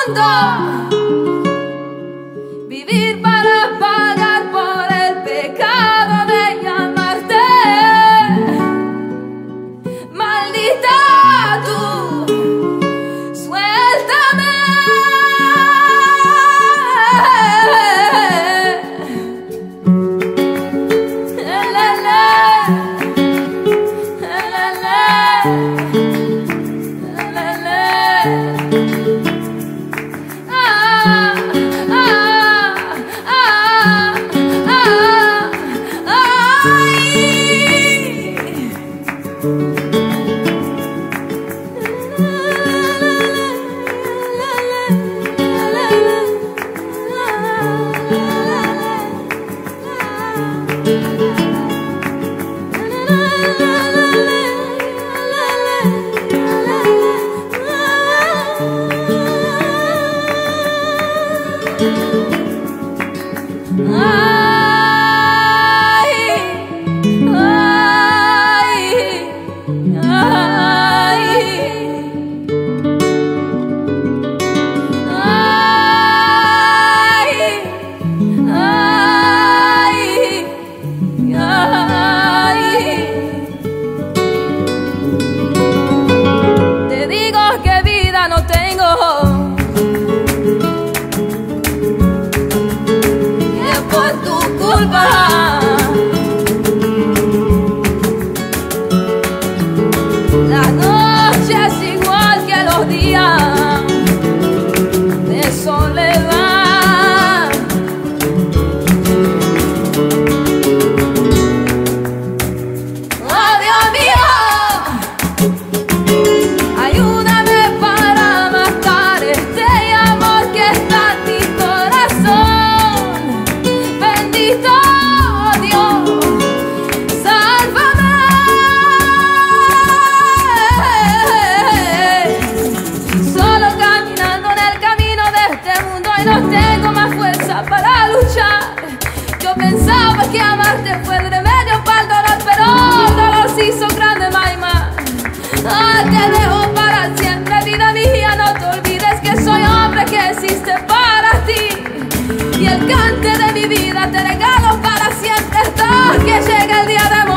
mundo, vivir para pagar por el pecado de llamarte. Maldita tú, suéltame. Te digo que vida no tengo, y es por tu culpa. La noche es igual que los días de soledad. Oh Dios mío, ayúdame para matar este amor que está en mi corazón. Bendito Dios, sálvame. Solo caminando en el camino de este mundo y no tengo más fuerza para luchar. Yo pensaba que amarte fue el remedio para el dolor, pero el dolor se hizo grande, maima. Te dejo para siempre, vida mía, no te olvides que soy hombre que existe para ti. Y el cante de mi vida te regalo para siempre hasta que llegue el día de morir.